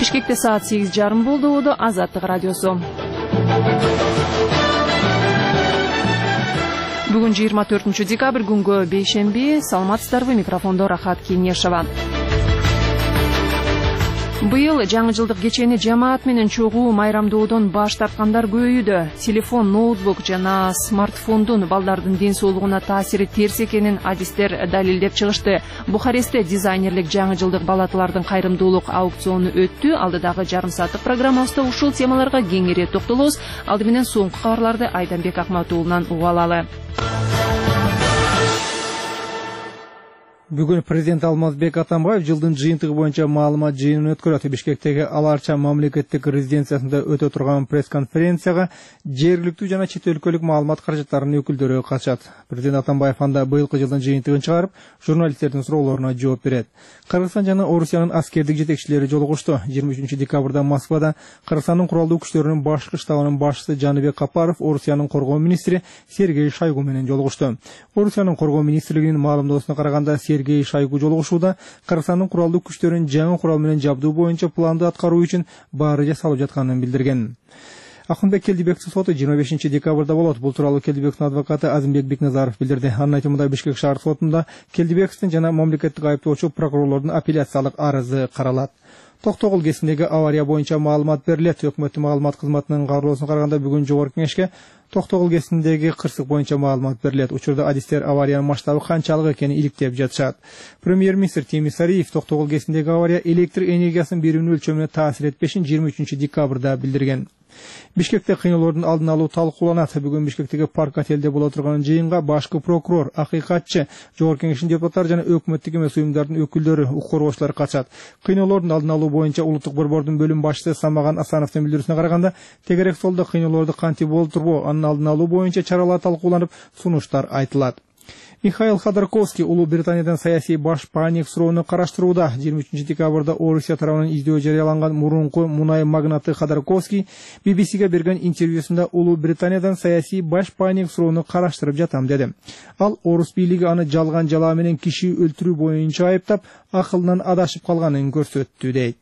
Бишкекте саат 8:30 болду. Азаттык радиосу. Бүгүн 24 декабрь күнгө бейшемби. Саламатсыздарбы? Микрофондо Рахат Кенешова. Быйыл жаңы жылдык кечени жамаат менен чогуу майрамдоодон баш тарткандар көбөйүүдө. Телефон, ноутбук жана смартфондун балдардын ден соолугуна таасири терс экенин адистер далилдеп чыгышты. Бухарестте дизайнерлик жаңы жылдык балатылардын кайрымдуулук аукциону өттү. Алдыдагы жарым сааттык программабызда ушул темаларга кеңири токтолобуз. Алды менен соңку кабарларды Айданбек Акматуулунан угуп алалы. Бүгүн президент Алмазбек Атамбаев жылдын жыйынтыгы боюнча маалымат жыйынын өткөрөт. Бишкектеги Аларча мамлекеттик резиденциясында өтө турган пресс-конференцияга жергиликтүү жана чет өлкөлүк маалымат каражаттарынын өкүлдөрү катышат. Президент Атамбаев анда быйылкы жылдын жыйынтыгын чыгарып, журналисттердин суроолоруна жооп берет. Кыргызстан жана Орусиянын аскердик жетекчилери жолугушту. 23 декабрда Москвада Кыргызстандын куралдуу күчтөрүнүн башкы штабынын башчысы Жаныбек Капаров Орусиянын коргоо министри Сергей Шойгу менен жолугушту. Орусиянын коргоо министрлигинин маалымдоосуна караганда Сергей Шойгу жолугушууда Кыргызстандын куралдуу күчтөрүн жаңы курал менен жабдуу боюнча планды аткаруу үчүн баары жасалып жатканын билдирген. Акынбек Келдибектин соту 25 декабрда болот. Бул тууралуу Келдибектин адвокаты Азимбек Бекназаров билдирди. Анын айтымында Бишкек шаар сотунда Келдибектин жана мамлекеттик айыптоочу прокурорлордун апелляциялык арызы каралат. Токтогул кесиндеги авария боюнча маалымат берилет. Өкмөттүн маалымат кызматынын кабарлоосуна караганда бүгүн жогорку кеңешке Токтогул кесиндеги кырсык боюнча маалымат берилет. Учурда адистер авариянын масштабы канчалык экенин иликтеп жатышат. Премьер-министр Темир Сариев Токтогул кесиндеги авария электр энергиясынын берүүнүн өлчөмүнө таасир этпешин 23 декабрда билдирген. Бишкекте кыйноолордун алдын алуу талкууланат. Бүгүн Бишкектеги парк отелде боло турган жыйынга башкы прокурор, акыйкатчы, жогорку кеңештин депутаттары жана өкмөттүк эмес уюмдардын өкүлдөрү, укук коргоочулар катышат. Кыйноолордун алдын алуу боюнча улуттук борбордун бөлүм башчысы Самаган Асановдун билдирүүсүнө караганда, тегерек солдо кыйноолорду кантип болтурбоо, анын алдын алуу боюнча чаралар талкууланып, сунуштар айтылат. Михаил Ходорковский Улуу Британиядан саясий баш паник суроону караштырууда. 23 декабрда Орусия тарабынан издөө жарыяланган мурунку мунай магнаты Ходорковский BBC-ге берген интервьюсунда Улуу Британиядан саясий баш паник суроону караштырып жатам деди. Ал Орус бийлиги аны жалган жалаа менен киши өлтүрүү боюнча айыптап, акылынан адашып калганын көрсөттү дейт.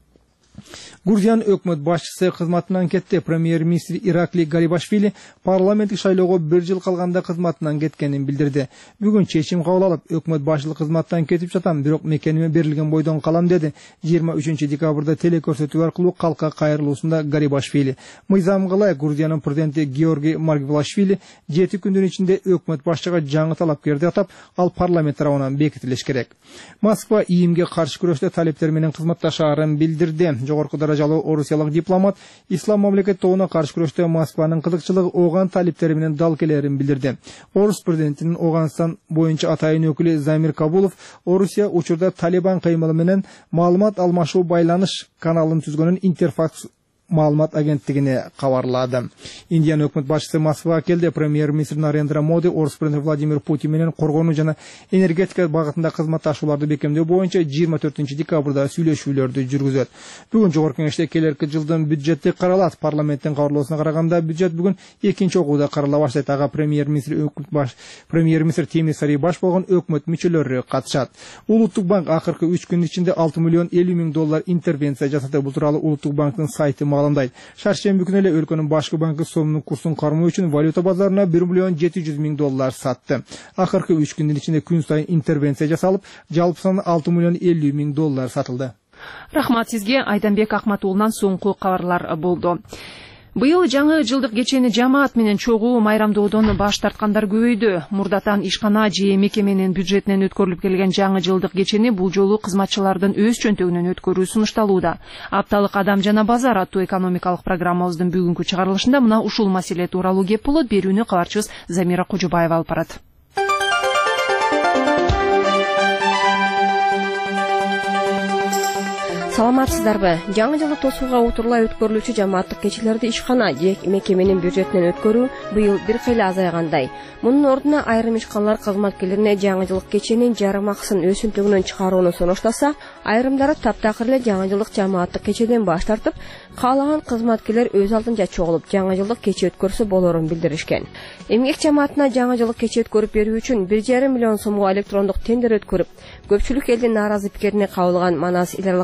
Грузиянын өкмөт башчысы кызматынан кетти. Премьер-министр Иракли Гарибашвили парламенттик шайлоого 1 жыл калганда кызматынан кеткенин билдирди. Бүгүн чечим кабыл алып, өкмөт башчылык кызматтан кетип жатам, бирок мекениме берилген бойдон калам деди. 23 декабрда телекөрсөтүү аркылуу калкка кайрылуусунда Гарибашвили. Мыйзам кылай Грузиянын президенти Георгий Маргвелашвили 7 күндүн ичинде өкмөт башчыга жаңы талапкерди атап, ал парламент тарабынан бекитилиш керек. Москва ИИМге каршы күрөштө талептер менен кызматташаарын билдирди. Жогорку даражалуу орусиялык дипломат ислам мамлекеттерине каршы күрөштө Москванын кызыкчылыгы оган талептери менен дал келерин билдирди. Орус президентинин Оганстан боюнча атайын өкүлү Замир Кабулов Орусия учурда Талибан кыймылы менен маалымат алмашуу байланыш каналын түзгөнүн Интерфакс маалымат агенттигине кабарлады. Индиян өкмөт башчысы Москвага келди. Премьер-министр Нарендра Моди Орус президенти Владимир Путин менен коргонуу жана энергетика багытында кызматташууларды бекемдөө боюнча 24 декабрда сүйлөшүүлөрдү жүргүзөт. Бүгүн жогорку кеңеште келерки жылдын бюджети каралат. Парламенттин кабарлоосуна караганда бюджет бүгүн экинчи окууда карала баштайт. Ага премьер-министр Темир Сариев баш болгон өкмөт мүчөлөрү катышат. Улуттук банк акыркы 3 күн ичинде 6 миллион 50 миң доллар интервенция жасады. Бул тууралуу Улуттук банктын сайты маалымдайт. Шаршемби күнү эле өлкөнүн башкы банкы сомдун курсун кармоо үчүн валюта базарына 1 миллион 700 миң доллар сатты. Акыркы 3 күндүн ичинде күн сайын интервенция жасалып, жалпы саны 6 миллион 50 миң доллар сатылды. Рахмат сизге. Айданбек Акматуулунан соңку кабарлар болду. Быйыл жаңы жылдык кечени жамаат менен чогуу майрамдоодон баш тарткандар көбөйдү. Мурдатан ишкана же мекеменин бюджетинен өткөрүлүп келген жаңы жылдык кечени бул жолу кызматчылардын өз чөнтөгүнөн өткөрүү сунушталууда. Апталык адам жана базар аттуу экономикалык программабыздын бүгүнкү чыгарылышында мына ушул маселе тууралуу кеп болот. Берүүнү кабарчыбыз Замира Кожобаева алып барат. Саламатсыздарбы? Жаңы жылды тосууга утурлай өткөрүлүүчү жамааттык кечелерди ишкана же мекеменин бюджетинен өткөрүү быйыл бир кыйла азайгандай. Мунун ордуна айрым ишканалар кызматкерлерине жаңы жылдык кеченин жарым акысын өз чөнтөгүнөн чыгарууну сунуштаса, айрымдары таптакыр эле жаңы жылдык жамааттык кечеден баш тартып, каалаган кызматкерлер өз алдынча чогулуп жаңы жылдык кече өткөрсө болорун билдиришкен. Эмгек жамаатына жаңы жылдык кече өткөрүп берүү үчүн 1,5 миллион сомго электрондук тендер өткөрүп, көпчүлүк элдин нааразы пикирине кабыл алган Манас ил аралык аэропорт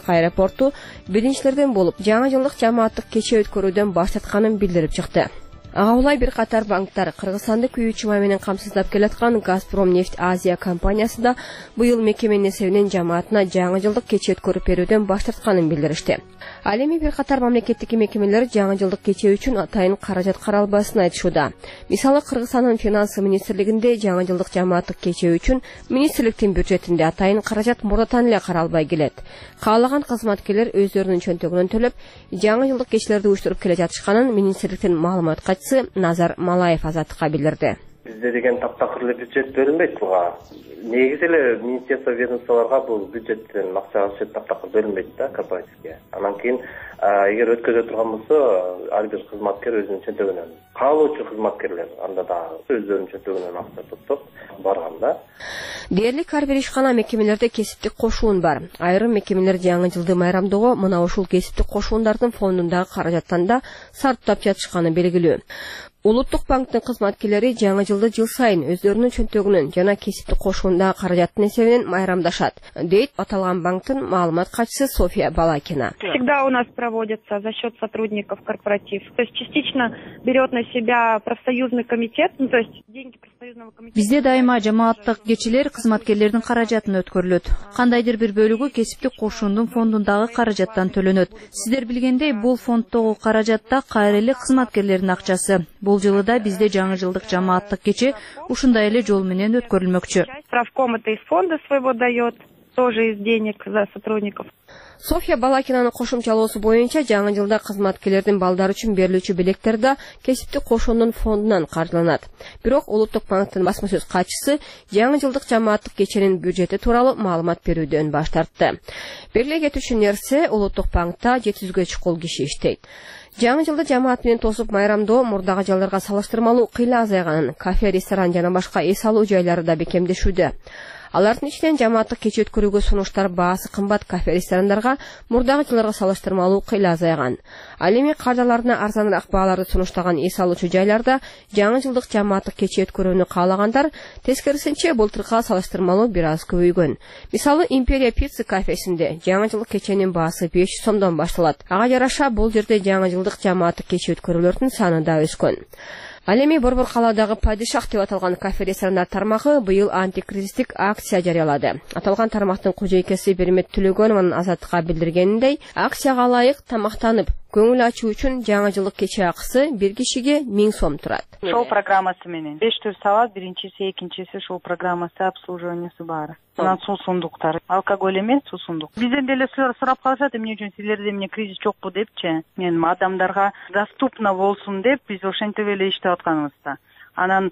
спорту биринчилерден болуп жаңы жылдык жамааттык кече өткөрүүдөн баш тартканын билдирип чыкты. Ага улай бир катар банктар Кыргызстанды күйүүчү май менен камсыздап келаткан Газпром нефть Азия компаниясы да быйыл мекеменин эсебинен жамаатына жаңы жылдык кече өткөрүп берүүдөн баш тартканын билдиришти. Ал эми бир катар мамлекеттик мекемелер жаңы жылдык кече үчүн атайын каражат каралбасын айтышууда. Мисалы Кыргызстандын финансы министрлигинде жаңы жылдык жамааттык кече үчүн министрликтин бюджетинде атайын каражат мурдатан эле каралбай келет. Каалаган кызматкерлер өздөрүнүн чөнтөгүнөн төлөп жаңы жылдык кечелерди уюштуруп келе жатышканын министрликтин маалымат катчысы Назар Малаев Азаттыкка билдирди. Бизде деген таптакыр бюджет бөлүнбөйт буга. Негизи эле министерство ведомстволорго бул бюджеттен акча алышып таптакыр бөлүнбөйт да корпоративге. Анан кийин эгер өткөзө турган болсо ар бир кызматкер өзүнүн чөнтөгүнөн, каалоочу кызматкерлер анда да өздөрүнүн чөнтөгүнөн акча топтоп барган да. Дээрлик ар бир ишкана мекемелерде кесиптик кошуун бар. Айрым мекемелер жаңы жылды майрамдоого мына ушул кесиптик кошуундардын фондундагы каражаттан да сарптап жатышканы белгилүү. Улуттук банктын кызматкерлери жаңы жылды жыл сайын өздөрүнүн чөнтөгүнөн жана кесиптик кошуундагы каражаттын эсебинен майрамдашат, дейт аталган банктын маалымат катчысы Софья Балакина. Всегда у нас проводится за счет сотрудников корпоратив. То есть частично берет на себя профсоюзный комитет, то есть деньги профсоюзного комитета. Бизде дайыма жамааттык кечелер кызматкерлердин каражатын өткөрүлөт. Кандайдыр бир бөлүгү кесиптик кошуундун фондундагы каражаттан төлөнөт. Сиздер билгендей, бул фонддогу каражатта кайра эле кызматкерлердин акчасы. Бул жылы да бизде жаңы жылдык жамааттык кече ушундай эле жол менен өткөрүлмөкчү. Правком это из фонда своего дает, тоже из денег за сотрудников. Софья Балакинанын кошумчалоосу боюнча жаңы жылда кызматкерлердин балдары үчүн берилүүчү белектер да кесиптик кошуундун фондунан каржыланат. Бирок Улуттук банктын басма сөз катчысы жаңы жылдык жамааттык кеченин бюджети тууралуу маалымат берүүдөн баш тартты. Беле кетүүчү нерсе, Улуттук банкта 700гө чукул киши иштейт. Жаңы жылды жамаат менен тосуп майрамдоо мурдагы жылдарга салыштырмалуу кыйла азайганын кафе, ресторан жана башка эс алуу жайлары да бекемдешүүдө. Алардын ичинен жамааттык кече өткөрүүгө сунуштар баасы кымбат кафе, ресторандарга мурдагы жылдарга салыштырмалуу кыйла азайган. Ал эми кардаларына арзаныраак бааларды сунуштаган эс алуучу жайларда жаңы жылдык жамааттык кече өткөрүүнү каалагандар тескерисинче былтыркыга салыштырмалуу бир аз көбөйгөн. Мисалы, Империя пицца кафесинде жаңы жылдык кеченин баасы 500 сомдон башталат. Ага жараша бул жерде жаңы жылдык жамааттык кече өткөрүүлөрдүн саны да өскөн. Ал эми Борбор калаадагы Падишах деп аталган кафе, ресторандар тармагы быйыл антикризистик акция жарыялады. Аталган тармактын кожойкеси Бермет Төлөгөнованын Азаттыкка билдиргениндей, акцияга ылайык тамактанып, көңүл ачуу үчүн жаңы жылдык кече акысы бир кишиге 1000 сом турат. Шоу программасы менен 5 түр салат, биринчиси, экинчиси шоу программасы, обслуживаниясы бар. Анан суусундуктар, алкоголь эмес, суусундук. Бизден деле сурап калышат, эмне үчүн силерде эмне кризис жокпу депчи. Мен адамдарга доступно болсун деп биз ошентип эле иштеп атканыбызда. Анан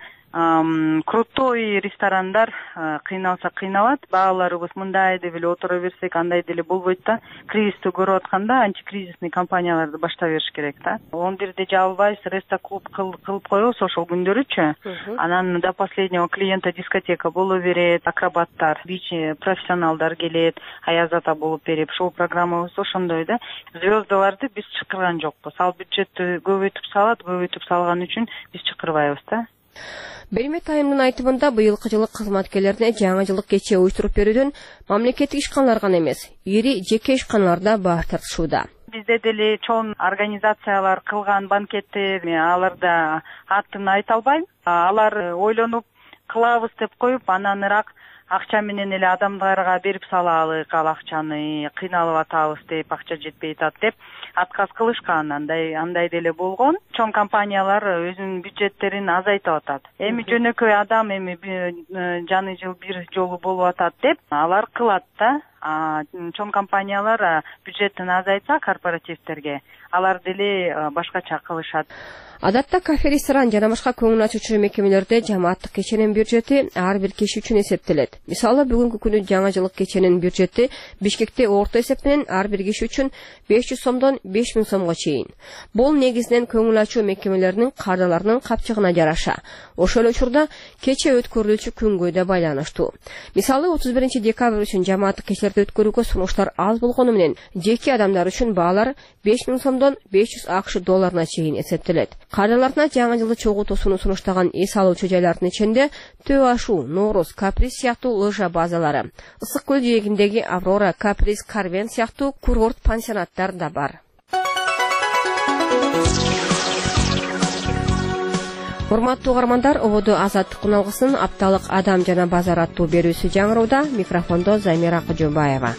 крутой ресторандар кыйналса кыйналат, бааларыбыз мындай деп эле отура берсек андай деле болбойт да. Кризисти көрүп атканда антикризисный компанияларды баштап бериш керек да. 11-де жабылбайбыз, рестоклуб кылып коебуз ошол күндөрүчү. Анан до последнего клиента дискотека боло берет, акробаттар, бич профессионалдар келет, аяз ата болуп берип, шоу программабыз ошондой да. Звездаларды биз чакырган жокпуз. Ал бюджетти көбөйтүп салган үчүн биз чакырбайбыз да. Бермет айымдын айтымында быйылкы жылы кызматкерлерине жаңы жылдык кече уюштуруп берүүдөн мамлекеттик ишканалар гана эмес, ири жеке ишканалар да баш тартышууда. Бизде деле чоң организациялар кылган банкеттер, аларда атын айта албайм. Алар ойлонуп кылабыз деп коюп, анан ыраак акча менен эле адамдарга берип салалык, ал акчаны кыйналып атабыз деп, акча жетпей атат деп отказ кылышкан. Андай деле болгон. Чоң компаниялар өзүнүн бюджеттерин азайтып атат. Эми жөнөкөй адам эми жаңы жыл бир жолу болуп атат деп алар кылат да. Чоң компаниялар бюджеттин азайтса корпоративтерге, алар деле башкача кылышат. Адатта кафе, ресторан жана башка көңүл ачуучу мекемелерде жамааттык кеченин бюджети ар бир киши үчүн эсептелет. Мисалы, бүгүнкү күнү жаңы жылдык кеченин бюджети Бишкекте орто эсеп менен ар бир киши үчүн 500 сомдон 5000 сомго чейин. Бул негизинен көңүл ачуу мекемелеринин кардаларынын капчыгына жараша. Ошол учурда кече өткөрүлүүчү күнгө да байланыштуу. Мисалы, 31 декабрь үчүн жамааттык кечелер кечелерди өткөрүүгө сунуштар аз болгону менен жеке адамдар үчүн баалар 5000 сомдон 500 АКШ долларына чейин эсептелет. Каардааларына жаңы жылды чогуу тосууну сунуштаган эс алуучу жайлардын ичинде Төө Ашу, Нооруз, Каприз сыяктуу лыжа базалары, Ысык көл жээгиндеги Аврора, Каприз, Карвен сыяктуу курорт пансионаттар да бар. Урматтуу угармандар, ободо Азаттык уналгысынын апталык адам жана базар аттуу берүүсү жаңырууда. Микрофондо Замира Кожобаева.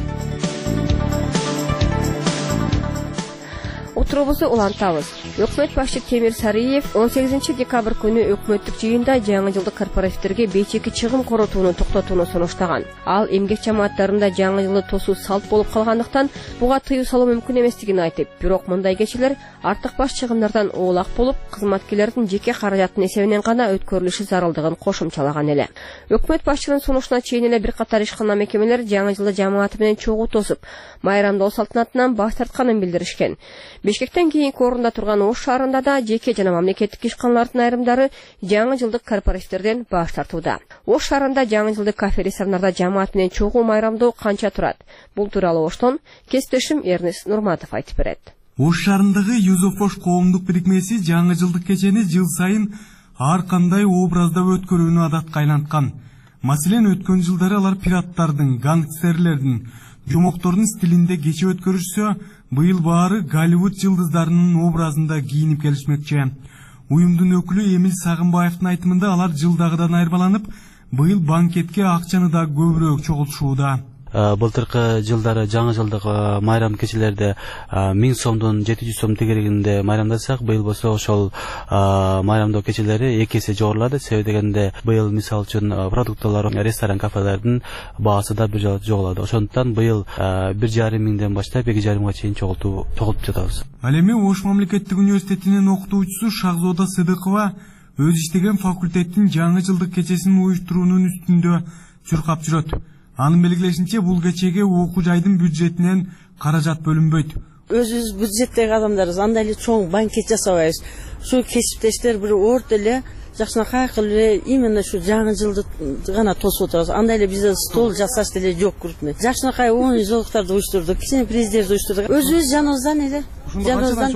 Отурубузду улантабыз. Өкмөт башчы Темир Сариев 18 декабрь күнү өкмөттүк жыйында жаңы жылдык корпоративтерге бейчеки чыгым коротууну токтотууну сунуштаган. Ал эмгек жамааттарында жаңы жылды тосуу салт болуп калгандыктан буга тыюу салуу мүмкүн эместигин айтып, бирок мындай кечелер артык баш чыгымдардан оолак болуп, кызматкерлердин жеке каражаттын эсебинен гана өткөрүлүшү зарылдыгын кошумчалаган эле. Өкмөт башчынын сунушуна чейин эле бир катар ишкана мекемелер жаңы жылды жамааты менен чогуу тосуп, майрамдоо салтанатынан баш тартканын билдиришкен. Бишкектен кийинки орунда турган Ош шаарында да жеке жана мамлекеттик ишканалардын айрымдары жаңы жылдык корпоративтерден баш тартууда. Ош шаарында жаңы жылдык кафе-ресторандарда жамаат менен чогуу майрамдоо канча турат? Бул тууралуу Оштон кесиптешим Эрнис Нурматов айтып берет. Ош шаарындагы Юзофош коомдук бирикмеси жаңы жылдык кечени жыл сайын ар кандай образда өткөрүүнү адатка айланткан. Маселен, өткөн жылдары алар пираттардын, гангстерлердин, жомоктордун стилинде кече өткөрүшсө, быйыл баары Голливуд жылдыздарынын образында кийинип келишмекчи. Уюмдун өкүлү Эмил Сагынбаевдин айтымында алар жылдагыдан айырмаланып, быйыл банкетке акчаны да көбүрөөк чогултушууда. Былтыркы жылдары жаңы жылдык майрам кечелерде 1000 сомдон 700 сом тегерегинде майрамдасак, быйыл болсо ошол майрамдоо кечелери 2 эсе жогорулады. Себеби дегенде быйыл мисалы үчүн продукталар, ресторан, кафелердин баасы да бир жолу жогулады. Ошондуктан быйыл 1,5 миңден баштап 2,5 миңге чейин чогултуп жатабыз. Ал эми Ош мамлекеттик университетинин окутуучусу Шахзода Сыдыкова өз иштеген факультеттин жаңы жылдык кечесин уюштуруунун үстүндө чуркап жүрөт. Анын белгилешинче, бул кечеге окуу жайдын бюджетинен каражат бөлүнбөйт. Өзүбүз бюджеттеги адамдарбыз, андай эле чоң банкет жасабайбыз. Ушу кесиптештер бир орто эле жакшынакай кылып эле именно ушу жаңы жылды гана тосуп отурабыз. Андай эле биз стол жасаш деле жок крупный. Жакшынакай оюн зоолуктарды уюштурдук, кичине приздерди уюштурдук. Өзүбүз жаныбыздан эле. Жаныбыздан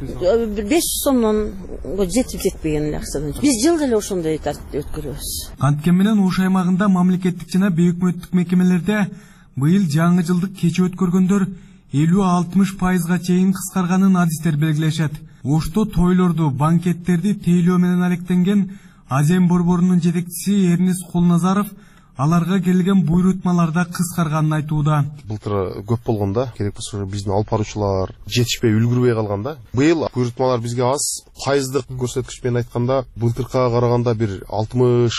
500 сомдон жетип жетпеген эле акчадан. Биз жылда эле ошондой өткөрөбүз. Анткени менен Ош аймагында мамлекеттик жана бейөкмөттүк мекемелерде быйыл жаңы жылдык кече өткөргөндөр 50-60% чейин кыскарганын адистер белгилешет. Ошто тойлорду, банкеттерди тейлөө менен алектенген Азем борборунун жетекчиси Эрнис Кулназаров аларга келген буйрутмаларда кыскарганын айтууда. Былтыр көп болгондо, керек болсо биздин алып баруучулар жетишпей үлгүрбөй калганда, быйыл буйрутмалар бизге аз, пайыздык көрсөткүч менен айтканда, былтыркыга караганда бир 60%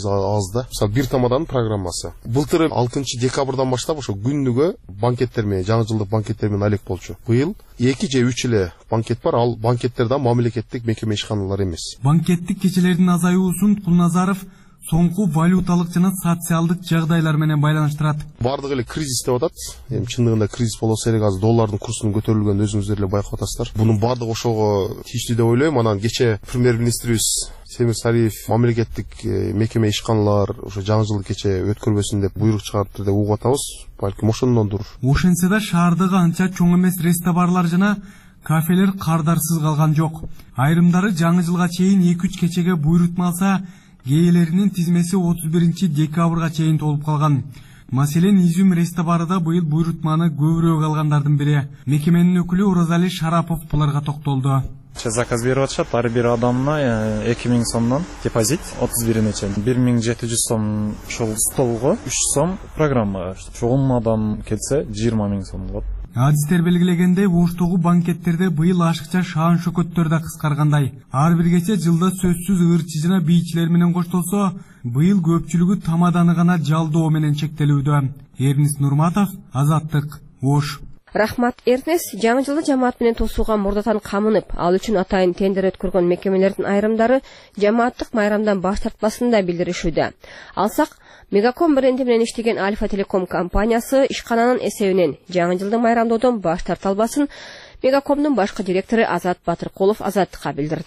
аз да. Мисалы, бир тамаданын программасы. Былтыр 6 декабрдан баштап ошо күндүгө банкеттер менен, жаңы жылдык банкеттер менен алек болчу. Быйыл 2 же 3 эле банкет бар, ал банкеттер да мамлекеттик мекеме ишканалар эмес. Банкеттик кечелердин азаюусун Кулназаров соңку валюталык жана социалдык жагдайлар менен байланыштырат. Бардыгы эле кризис деп атат. Эми чындыгында кризис болсо эле азыр доллардын курсунун көтөрүлгөнүн өзүңүздөр эле байкап атасыздар. Бунун бардыгы ошого тийиштүү деп ойлойм. Анан кече премьер-министрибиз Темир Сариев мамлекеттик мекеме ишканалар ошо жаңы жылды кече өткөрбөсүн деп буйрук чыгарыптыр деп угуп атабыз. Балким ошондондур. Ошентсе да шаардагы анча чоң эмес ресторандарлар жана кафелер кардарсыз калган жок. Айрымдары жаңы жылга чейин 2-3 кечеге буйрутма алса, кээелеринин тизмеси 31 декабрга чейин толуп калган. Маселен, Изюм ресторанда быйыл буйрутманы көбүрөөк алгандардын бири. Мекеменин өкүлү Оразали Шарапов буларга токтолду. Заказ берип атышат, ар бир адамына 2000 сомдон депозит 31-не чейин 1700 сом ушул столго, 3 сом программага. Чогум адам келсе 20 000 сом болот. Адистер белгилегендей, Оштогу банкеттерде быйыл ашыкча шаан шөкөттөр да кыскаргандай. Ар бир кече жылда сөзсүз ырчы жана бийчилер менен коштолсо, быйыл көпчүлүгү тамаданы гана жалдоо менен чектелүүдө. Эрнис Нурматов, Азаттык, Ош. Рахмат, Эрнис. Жаңы жылды жамаат менен тосууга мурдатан камынып, ал үчүн атайын тендер өткөргөн мекемелердин айрымдары жамааттык майрамдан баш тартпасын да билдиришүүдө. Алсак, Мегаком бренди менен иштеген Альфа Телеком компаниясы ишкананын эсебинен жаңы жылды майрамдоодон баш тарта албасын Мегакомдун башкы директору Азат Батыркулов Азаттыкка билдирди.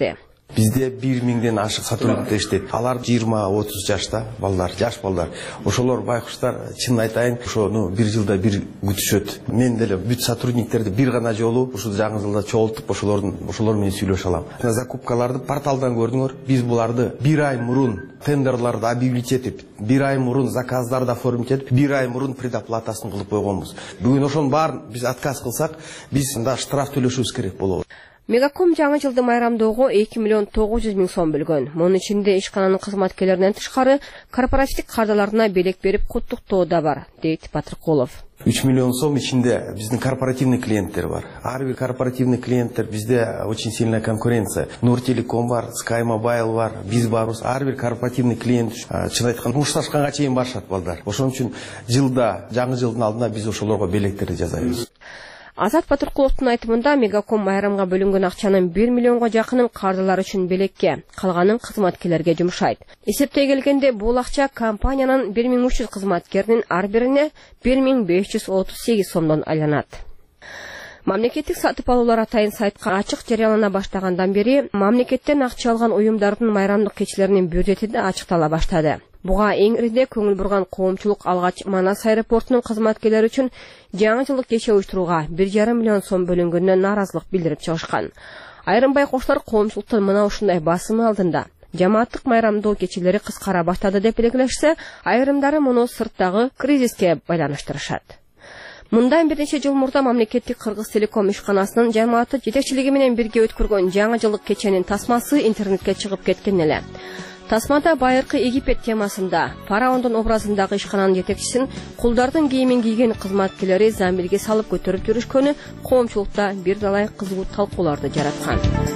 Бизде 1000ден ашык сотрудниктер иштейт. Алар 20-30 жашта балдар, жаш балдар. Ошолор байкуштар, чын айтайын, ошону бир жылда бир күтүшөт. Мен деле бүт сотрудниктерди бир гана жолу ушул жаңы жылда чогултуп, ошолор менен сүйлөшө алам. Закупкаларды порталдан көрдүңөр. Биз буларды бир ай мурун тендерларды объявить этип, бир ай мурун заказдарды оформить этип, бир ай мурун предоплатасын кылып койгонбуз. Бүгүн ошонун баарын биз отказ кылсак, биз анда штраф төлөшүбүз керек болот. Мегаком жаңы жылды майрамдоого 2,900,000 сом бөлгөн. Мунун ичинде ишкананын кызматкерлеринен тышкары корпоративдик кардаларына белек берип куттуктоо да бар, дейт Батыркулов. 3 миллион сом ичинде биздин корпоративный клиенттер бар. Ар бир корпоративный клиенттер bizde очень сильная конкуренция. Нуртелеком бар, Sky Mobile бар, биз барбыз. Ар бир корпоративный клиент чын айтканда мушташканга чейин барышат балдар. Ошон үчүн жылда, жаңы жылдын алдына биз ошолорго белектерди жасайбыз. Азат Батыркуловдун айтымында Мегаком майрамга бөлүнгөн акчанын 1 миллионго жакынын кардалар үчүн белекке, калганын кызматкерлерге жумшайт. Эсептей келгенде бул акча компаниянын 1300 кызматкеринин ар бирине 1538 сомдон айланат. Мамлекеттик сатып алуулар атайын сайтка ачык жарыялана баштагандан бери мамлекеттен акча алган уюмдардын майрамдык кечилеринин бюджети да ачыктала баштады. Буга эң ириде көңүл бурган коомчулук алгач Манас аэропортунун кызматкерлери үчүн жаңы жылдык кече уюштурууга 1,5 миллион сом бөлүнгөнүнө нааразылык билдирип чыгышкан. Айрым байкоштор коомчулуктун мына ушундай басымы алдында жамааттык майрамдоо кечелери кыскара баштады деп белгилешсе, айрымдары муну сырттагы кризиске байланыштырышат. Мындан бир нече жыл мурда мамлекеттик Кыргыз Телеком ишканасынын жамааты жетекчилиги менен бирге өткөргөн жаңы жылдык кеченин тасмасы интернетке чыгып кеткен эле. Тасмада байыркы Египет темасында фараондун образындагы ишкананын жетекчисин кулдардын кийимин кийген кызматкерлери замбилге салып көтөрүп жүрүшкөнү коомчулукта бир далай кызуу талкууларды жараткан.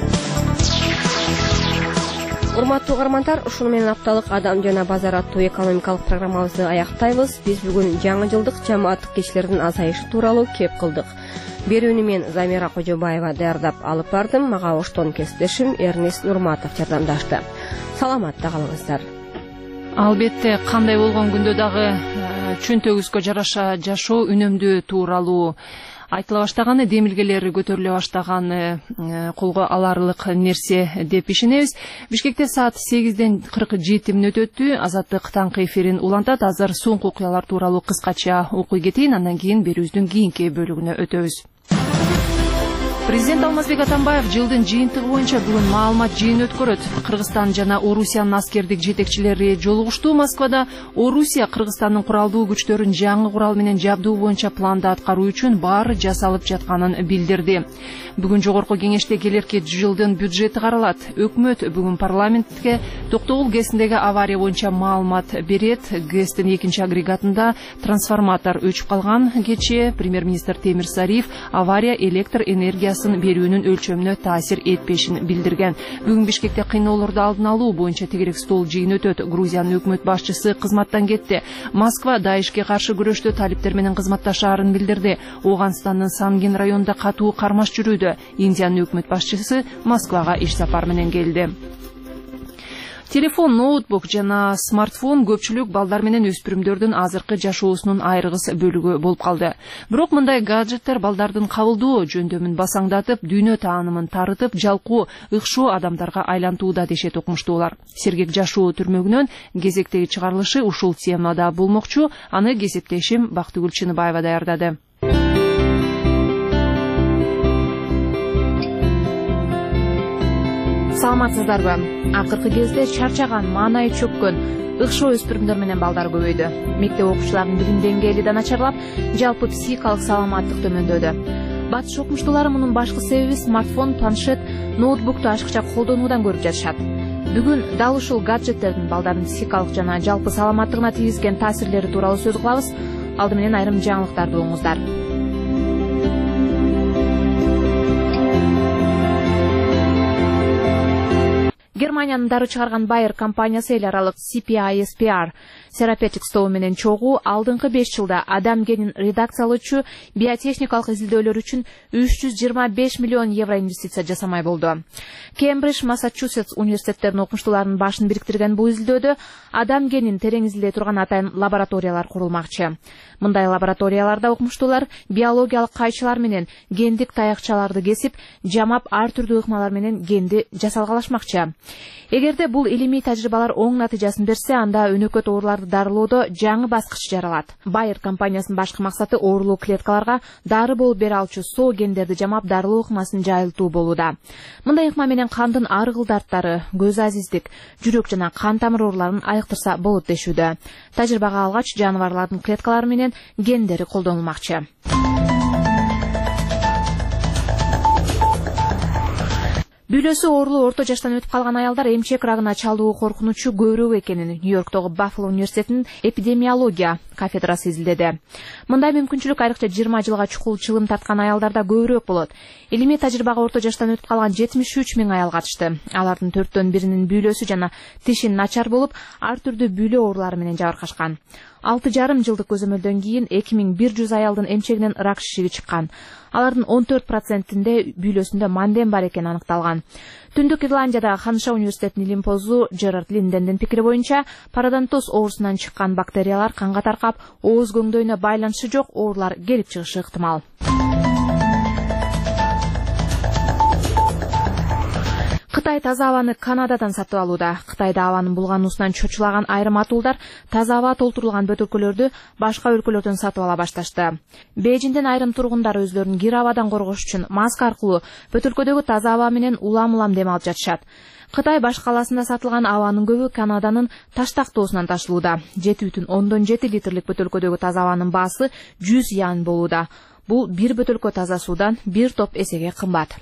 Урматтуу угармандар, ушуну менен апталык Адам жана базар аттуу экономикалык программабызды аяктайбыз. Биз бүгүн жаңы жылдык жамааттык кечилердин азайышы тууралуу кеп кылдык. Берүүнү мен Замира Кожобаева даярдап алып бардым. Мага оштон кесиптешим Эрнест Нурматов жардамдашты. Саламатта калыңыздар. Албетте, кандай болгон күндө дагы чөнтөгүзгө жараша жашоо үнөмдүү тууралуу айтыла баштаганы, демилгелери көтөрүлө баштаганы колго аларлык нерсе деп ишенебиз. Бишкекте саат 8ден 47 мүнөт өттү. Азаттык таңкы эфирин улантат. Азыр соңку окуялар тууралуу кыскача окуй кетейин, андан кийин берүүбүздүн кийинки бөлүгүнө өтөбүз. Президент Алмазбек Атамбаев жылдын жыйынтыгы боюнча бүгүн маалымат жыйын өткөрөт. Кыргызстан жана Орусиянын аскердик жетекчилери жолугушту. Москвада Орусия Кыргызстандын куралдуу күчтөрүн жаңы курал менен жабдуу боюнча планды аткаруу үчүн баары жасалып жатканын билдирди. Бүгүн жогорку кеңеште келерки жылдын бюджети каралат. Өкмөт бүгүн парламентке Токтогул ГЭСиндеги авария боюнча маалымат берет. ГЭСтин 2-чи агрегатында трансформатор өчүп калган. Кечээ премьер-министр Темир Сариев авария электр энергиясын берүүнүн өлчөмүнө таасир этпешин билдирген. Бүгүн Бишкекте кыйноолорду алдын алуу боюнча тегерек стол жыйын өтөт. Грузиянын өкмөт башчысы кызматтан кетти. Москва Даишке каршы күрөштө талиптер менен кызматташаарын билдирди. Оганстандын Сангин районунда катуу кармаш жүрүүдө. Индиянын өкмөт башчысы Москвага иш сапар менен келди. Телефон, ноутбук жана смартфон көпчүлүк балдар менен өспүрүмдөрдүн азыркы жашоосунун айрыгыс бөлүгү болуп калды. Бирок мындай гаджеттер балдардын кабылдоо жөндөмүн басаңдатып, дүйнө таанымын тарытып, жалкуу, ыкшоо адамдарга айлантууда дешет окумуштуулар. Сергек жашоо түрмөгүнөн кезектеги чыгарылышы ушул темада болмокчу. Аны кесиптешим Бактыгүл Чыныбаева даярдады. Саламатсыздарбы? Акыркы кезде чарчаган, маанайы чөккөн, ыкшоо өспүрүмдөр менен балдар көбөйдү. Мектеп окуучуларынын билим деңгээли да начарлап, жалпы психикалык саламаттык төмөндөдү. Батыш окумуштуулары мунун башкы себеби смартфон, планшет, ноутбукту ашыкча колдонуудан көрүп жатышат. Бүгүн дал ушул гаджеттердин балдардын психикалык жана жалпы саламаттыгына тийгизген таасирлери тууралуу сөз кылабыз. Алды менен айрым жаңылыктарды угуңуздар. Германиянын дары чыгарган Bayer компаниясы эл аралык CPISPR Therapeutics тобу менен чогуу алдыңкы 5 жылда адам генин редакциялоочу биотехникалык изилдөөлөр үчүн 325 миллион евро инвестиция жасамай болду. Кембридж, Массачусетс университеттеринин окумуштууларынын башын бириктирген бул изилдөөдө адам генин терең изилдей турган атайын лабораториялар курулмакчы. Мындай лабораторияларда окумуштуулар биологиялык кайчылар менен гендик таякчаларды кесип, жамап ар түрдүү ыкмалар менен генди жасалгалашмакчы. Эгерде бул илимий тажрыйбалар оң натыйжасын берсе, анда өнөкөт ооруларды дарылоодо жаңы баскыч жаралат. Bayer компаниясынын башкы максаты оорулуу клеткаларга дары болуп бере алчу соо гендерди жамап дарылоо ыкмасын жайылтуу болууда. Мындай ыкма менен кандын ары кылдартары, көз азиздик, жүрөк жана кан тамыр ооруларын айыктырса болот дешүүдө. Тажрыйбага алгач жаныбарлардын клеткалары менен гендери колдонулмакчы. Бүлөсү оорулуу орто жаштан өтүп калган аялдар эмчек рагына чалдуу коркунучу көбүрөөк экенин Нью-Йорктогу Баффало университетинин эпидемиология кафедрасы изилдеди. Мындай мүмкүнчүлүк айрыкча 20 жылга чукул чылым тарткан аялдарда көбүрөөк болот. Илимий тажрыйбага орто жаштан өтүп калган 73 миң аял катышты. Алардын 4төн биринин бүлөсү жана тиши начар болуп, ар түрдүү бүлө оорулары менен жабыркашкан. 6,5 жылдык көзөмөлдөн кийин 2100 аялдын эмчегинен рак шишиги чыккан. Алардын 14%-inde бүлөсүндө манден бар экени аныкталган. Түндүк Ирландиядагы Ханыша университетинин илимпозу Джерард Линдендин пикири боюнча, пародонтоз оорусунан чыккан бактериялар канга таркап, ооз көңдөйүнө байланышы жок оорулар келип чыгышы ыктымал. Кытай таза абаны Канададан сатып алууда. Кытайда абанын булгануусунан чочулаган айрым атуулдар таза аба толтурулган бөтөлкөлөрдү башка өлкөлөрдөн сатып ала башташты. Бейжиңден айрым тургундар өзлөрүн кир абадан коргош үчүн маска аркылуу бөтөлкөдөгү таза аба менен улам-улам дем алып жатышат. Кытай баш каласында сатылган абанын көбү Канаданын Таштактоосунан ташылууда. 7,7 литрлик бөтөлкөдөгү таза абанын баасы 100 ян болууда. Бул бир бөтөлкө таза суудан бир топ эсеге кымбат.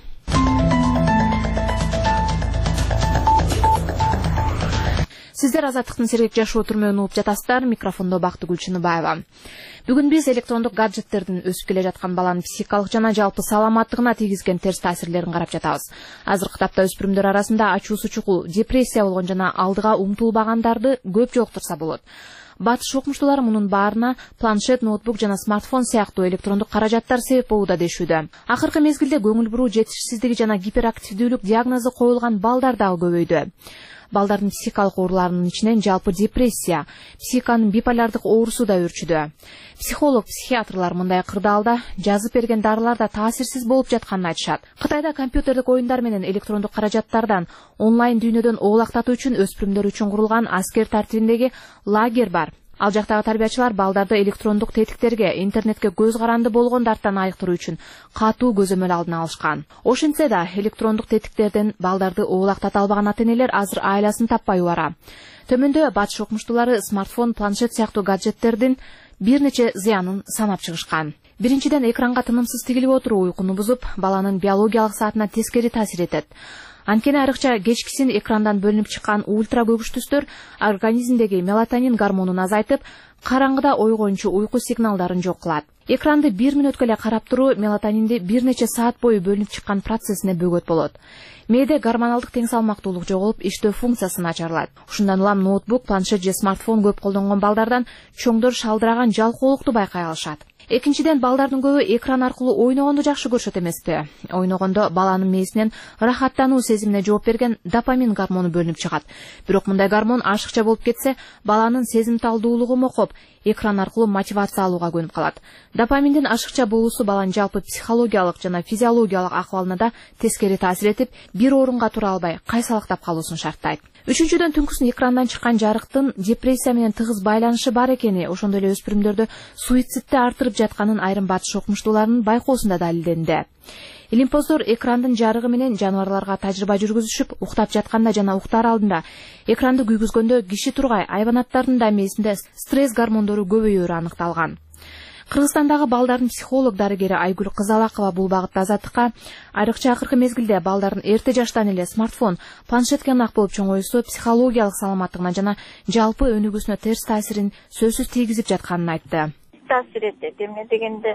Сиздер Азаттыктын сергек жашоо түрмөгүн угуп жатасыздар. Микрофондо Бакты Гүлчүнүбаева. Бүгүн биз электрондук гаджеттердин өсүп келе жаткан баланын психикалык жана жалпы саламаттыгына тийгизген терс таасирлерин карап жатабыз. Азыркы тапта өспүрүмдөр арасында ачуусу чукул, депрессия болгон жана алдыга умтулбагандарды көп жолуктурса болот. Батыш окумуштуулары мунун баарына планшет, ноутбук жана смартфон сыяктуу электрондук каражаттар себеп болууда дешүүдө. Акыркы мезгилде көңүл буруу жетишсиздиги жана гиперактивдүүлүк диагнозу коюлган балдар дагы көбөйдү. Балдардын психикалык ооруларынын ичинен жалпы депрессия, психиканын биполярдык оорусу да өрчүдө. Психолог, психиатрлар мындай кырдаалда жазып берген дарылар да таасирсиз болуп жатканын айтышат. Кытайда компьютерлик оюндар менен электрондук каражаттардан онлайн дүйнөдөн оолактатуу үчүн өспүрүмдөр үчүн курулган аскер тартибиндеги лагерь бар. Ал жактагы тарбиячылар балдарды электрондук тетиктерге, интернетке көз каранды болгондардан айыктыруу үчүн катуу көзөмөл алдын алышкан. Ошентсе да электрондук тетиктерден балдарды оолактата албаган ата-энелер азыр айласын таппай убара. Төмөндө батыш окумуштуулары смартфон, планшет сыяктуу гаджеттердин бир нече зыянын санап чыгышкан. Биринчиден, экранга тынымсыз тигилип отуруу уйкуну бузуп, баланын биологиялык саатына тескери таасир этет. Анткени айрыкча кечкисин экрандан бөлүнүп чыккан ультра көгүш түстөр организмдеги мелатонин гормонун азайтып, караңгыда ойгоончу уйку сигналдарын жок кылат. Экранды 1 мүнөткө эле карап туруу мелатонинди бир нече саат бою бөлүнүп чыккан процессине бөгөт болот. Мээде гормоналдык тең салмактуулук жоголуп, иштөө функциясы начарлайт. Ушундан улам ноутбук, планшет же смартфон көп колдонгон балдардан чоңдор шалдыраган жалкоолукту байкай алышат. Экинчиден, балдардын көбү экран аркылуу ойногонду жакшы көрүшөт эмеспи? Ойногондо баланын мээсинен рахаттануу сезимине жооп берген допамин гормону бөлүнүп чыгат. Бирок мындай гормон ашыкча болуп кетсе, баланын сезимталдуулугу мокоп, экран аркылуу мотивация алууга көнүп калат. Допаминдин ашыкча болуусу баланын жалпы психологиялык жана физиологиялык акыбалына да тескери таасир этип, бир орунга тура албай, кайсалактап калуусун шарттайт. Үчүнчүдөн, түнкүсүн экрандан чыккан жарыктын депрессия менен тыгыз байланышы бар экени, ошондой эле өспүрүмдөрдө суицидти артырып жатканын айрым батыш окумуштууларынын байкоосунда далилденди. Илимпоздор экрандын жарыгы менен жаныбарларга тажрыйба жүргүзүшүп, уктап жатканда жана уктар алдында экранды күйгүзгөндө киши тургай айбанаттардын да мээсинде стресс гормондору көбөйөөрү аныкталган. Кыргызстандагы балдардын психолог дарыгери Айгүл Кызалакова бул багытта Азаттыкка айрыкча акыркы мезгилде балдардын эрте жаштан эле смартфон, планшетке ынак болуп чоңоюусу психологиялык саламаттыгына жана жалпы өнүгүүсүнө терс таасирин сөзсүз тийгизип жатканын айтты. Таасир этет. Эмне дегенде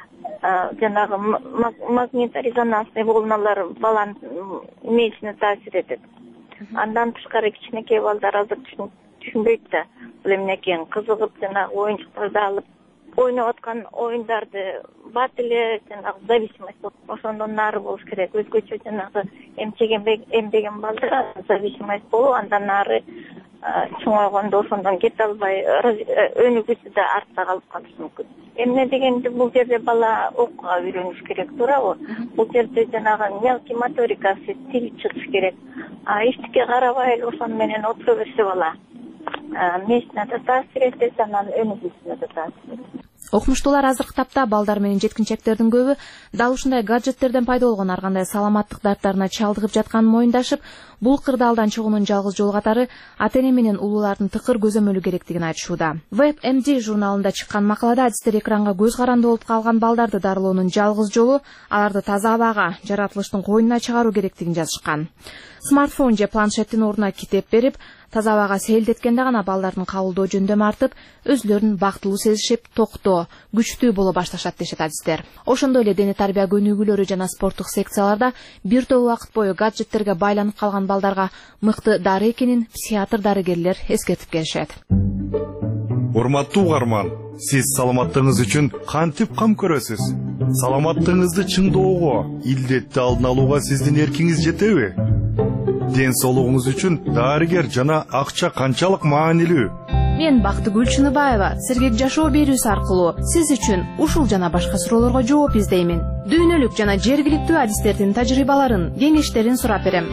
жанагы магнит резонансный волналар баланын мээсине таасир этет. Андан тышкары кичинекей балдар азыр түшүнбөйт да. Бул эмне экенин кызыгып жанагы оюнчуктарды алып ойноп аткан оюндарды бат эле жанагы зависимость ошондон нары болуш керек. Өзгөчө жанагы эмдеген балдар зависимость болуп андан нары чоңойгондо ошондон кете албай өнүгүүсү да артта калып калышы мүмкүн. Эмне дегенде бул жерде бала окууга үйрөнүш керек, туурабы? Бул жерде жанагы мелкий моторикасы, тил чыгыш керек. Эчтеке карабай ошону менен отура берсе бала мээсине да таасир этет, анан өнүгүүсүнө да таасир этет. Окумуштуулар азыркы тапта балдар менен жеткинчектердин көбү дал ушундай гаджеттерден пайда болгон ар кандай саламаттык дарттарына чалдыгып жатканын моюндашып, бул кырдаалдан чыгуунун жалгыз жолу катары ата-эне менен улуулардын тыкыр көзөмөлү керектигин айтышууда. WebMD журналында чыккан макалада адистер экранга көз каранды болуп калган балдарды дарылоонун жалгыз жолу аларды таза абага, жаратылыштын койнуна чыгаруу керектигин жазышкан. Смартфон же планшеттин ордуна китеп берип, таза абага сейилдеткенде гана балдардын кабылдоо жөндөмү артып, өзүлөрүн бактылуу сезишип, токтоо, күчтүү боло башташат дешет адистер. Ошондой эле дене тарбия көнүгүүлөрү жана спорттук секцияларда бир топ убакыт бою гаджеттерге байланып калган балдарга мыкты дары экенин психиатр дарыгерлер эскертип келишет. Урматтуу угарман, сиз саламаттыгыңыз үчүн кантип кам көрөсүз? Саламаттыгыңызды чыңдоого, илдетти алдын алууга сиздин эркиңиз жетеби? Ден соолугуңуз үчүн дарыгер жана акча канчалык маанилүү? Мен Бактыгүл Чыныбаева сергек жашоо берүүсү аркылуу сиз үчүн ушул жана башка суроолорго жооп издеймин. Дүйнөлүк жана жергиликтүү адистердин тажрыйбаларын, кеңештерин сурап берем.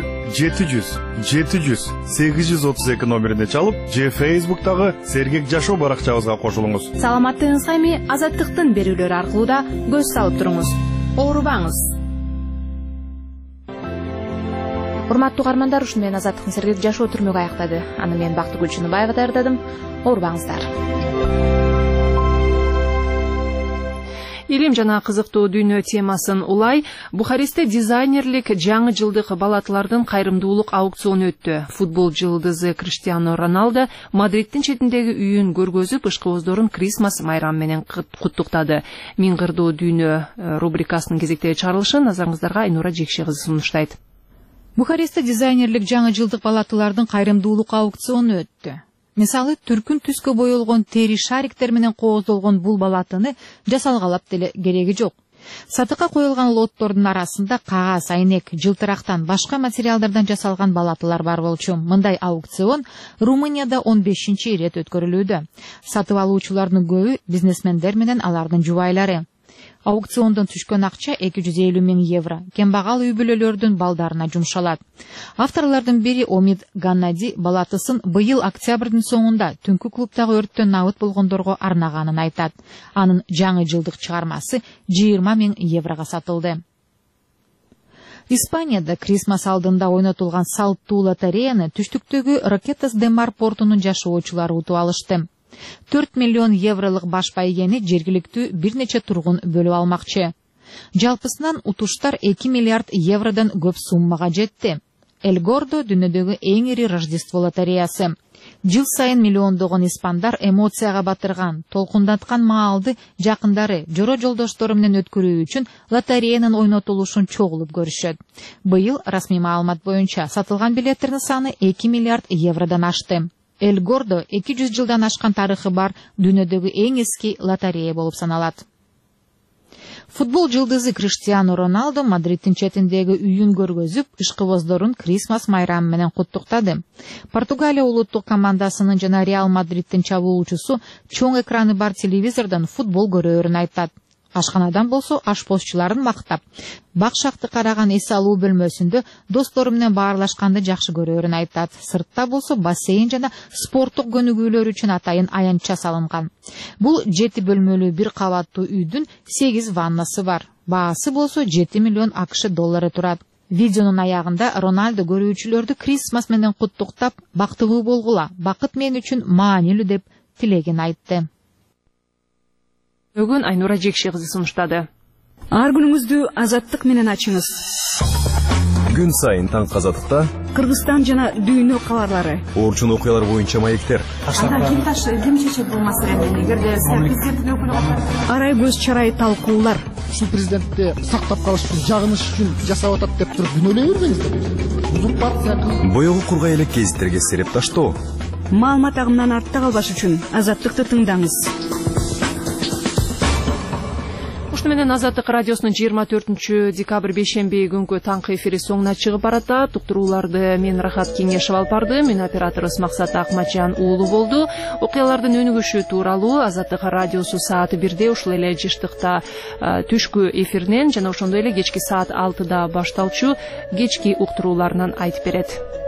0-700-832 номерине чалып, же Facebook'тагы сергек жашоо баракчабызга кошулуңуз. Саламаттыгыңызга эми Азаттыктын берүүлөрү аркылуу да көз салып туруңуз. Оорубаңыз. Урматтуу угармандар, ушуну менен Азаттыктын сергек жашоо түрмөгү аяктады. Аны мен Бактыгүл Чыныбаева даярдадым. Оорубаңыздар. Илим жана кызыктуу дүйнө темасын улай Бухарестте дизайнерлик жаңы жылдык балатылардын кайрымдуулук аукциону өттү. Футбол жылдызы Криштиано Роналдо Мадриддин четиндеги үйүн көргөзүп, ышкыбоздорун Крисмас майрамы менен куттуктады. Миң кырдуу дүйнө рубрикасынын кезектеги чыгарылышын назарыңыздарга Айнура Жекше кызы сунуштайт. Бухарестте дизайнерлик жаңы жылдык балатылардын кайрымдуулук аукциону өттү. Мисалы, түркүн түскө боелгон тери шариктер менен кооздолгон бул балатыны жасалгалап деле кереги жок. Сатыкка коюлган лоттордун арасында кагаз, айнек, жылтырактан, башка материалдардан жасалган балатылар бар болчу. Мындай аукцион Румынияда 15-чи ирет өткөрүлүүдө. Сатып алуучулардын көбү бизнесмендер менен алардын жубайлары. Аукциондон түшкөн акча 250 000 евро кембагал үй бүлөлөрдүн балдарына жумшалат. Авторлордун бири Омид Ганнади балатысын быйыл октябрдын соңунда түнкү клубтагы өрттөн набыт болгондорго арнаганын айтат. Анын жаңы жылдык чыгармасы 20 000 еврого сатылды. Испанияда Крисмас алдында ойнотулган салттуу лотереяны түштүктөгү Рокетас де Мар портунун жашоочулары утуп алышты. 4 миллион евролук баш байгени жергиликтүү бир нече тургун бөлүп алмакчы. Жалпысынан утуштар 2 миллиард евродон көп суммага жетти. Эль Гордо дүйнөдөгү эң ири Рождество лотереясы. Жыл сайын миллиондогон испандар эмоцияга батырган, толкундаткан маалды жакындары, жоро жолдоштору менен өткөрүү үчүн лотереянын ойнотулушун чогулуп көрүшөт. Быйыл расмий маалымат боюнча сатылган билеттердин саны 2 миллиард евродон ашты. Эль Гордо 200 жылдан ашкан тарыхы бар дүйнөдөгү эң эски лотерея болуп саналат. Футбол жылдызы Криштиано Роналдо Мадриддин четиндеги үйүн көргөзүп, ышкыбоздорун Крисмас майрамы менен куттуктады. Португалия улуттук командасынын жана Реал Мадриддин чабуулчусу чоң экраны бар телевизордон футбол көрөөрүн айтат. Ашканадан болсо ашпозчуларын мактап, бак-шакты караган эс алуу бөлмөсүндө достору менен баарлашканды жакшы көрөөрүн айтат. Сыртта болсо бассейн жана спорттук көнүгүүлөр үчүн атайын аянтча салынган. Бул 7 бөлмөлүү бир кабаттуу үйдүн 8 ваннасы бар. Баасы болсо 7 миллион АКШ доллары турат. Видеонун аягында Роналдо көрүүчүлөрдү Крисмас менен куттуктап, бактылуу болгула, бакыт мен үчүн маанилүү деп тилегин айтты. Бүгүн Айнура Жекше кызы сунуштады. Ар күнүңүздү азаттык менен ачыңыз. Күн сайын таң Азаттыкта Кыргызстан жана дүйнө кабарлары. Орчун окуялар боюнча маектер. Ким чечет бул маселени? Эгерде президенттин өкүлү арай көз чарай талкуулар. Ушул президентти сактап калыш үчүн, жагыныш үчүн жасап атат деп туруп күнөөлөй бербеңиздер. Боёгу кургай элек гезиттерге сереп таштоо. Маалымат агымынан артта калбаш үчүн Азаттыкты тыңдаңыз. Ушуну менен Азаттык радиосунун 24 декабрь бейшемби күнгү таңкы эфири соңуна чыгып баратат. Уктурууларды мен Рахат Кеңешев алып барды. Мен операторубуз Максат Акматжан уулу болду. Окуялардын өнүгүшү тууралуу Азаттык радиосу саат 1-де ушул эле жыштыкта түшкү эфиринен жана ошондой эле кечки саат 6-да башталчу кечки уктурууларынан айтып берет.